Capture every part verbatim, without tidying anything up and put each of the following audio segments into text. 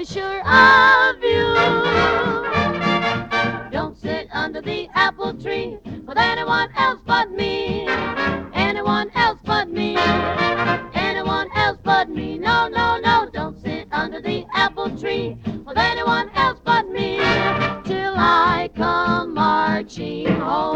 mighty sure of you. Don't sit under the apple tree with anyone else but me. Anyone else but me. Anyone else but me. No, no, no, don't sit under the apple tree with anyone else but me till I come marching home.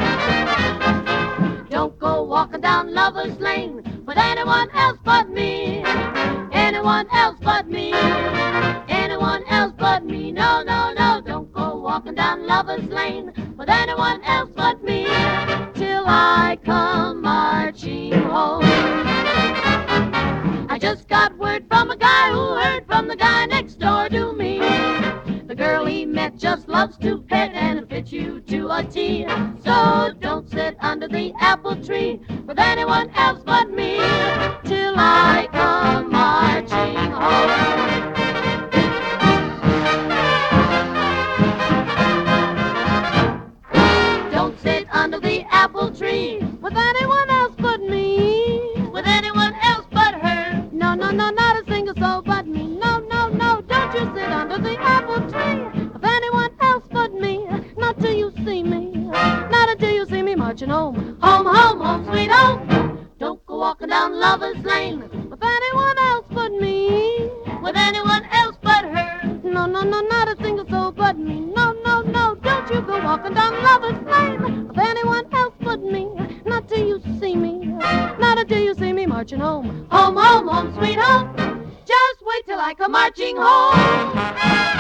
Don't go walking down Lover's Lane with anyone else but me. Anyone else but me. Anyone else but me. No, no, no, don't go walking down Lover's Lane with anyone else but me till I come marching home. I just got word from a guy who heard from the guy next door to me. The girl he met just loves to pet and fit you to a T. So don't sit under the apple tree with anyone else but me till I come marching home. Don't sit under the apple tree with anyone else but me. With anyone else but her. No, no, no, not a single soul but me. No, no, no, don't you sit under the apple tree with anyone else but me. Not till you see me. Not until you see me marching home. Home, home, home, sweet home. Don't go walking down Lover's Lane with anyone else but me. With anyone else but her. No, no, no, not a single soul but me. No, no, no, don't you go walking down Lover's Lane with anyone else but me. Not till you see me. Not until you see me marching home. Home, home, home, sweet home. Just wait till I come marching home.